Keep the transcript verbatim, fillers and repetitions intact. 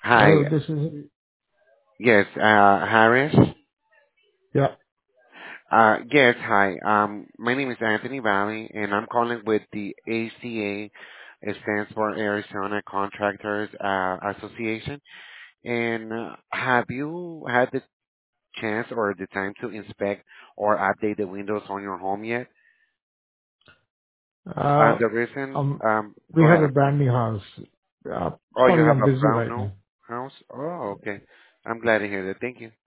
Hello, Hi. this is, Yes, uh, Harris. yeah. Uh, yes, hi. Um, my name is Anthony Valley, and I'm calling with the A C A. It stands for Arizona Contractors uh, Association. And uh, have you had the chance or the time to inspect or update the windows on your home yet? Uh, Uh, the reason, um, um, we go have ahead. a I'm sorry. brand new house. Uh, Oh, you sorry, have I'm a busy brown right new now. house? Oh, okay. I'm glad to hear that. Thank you.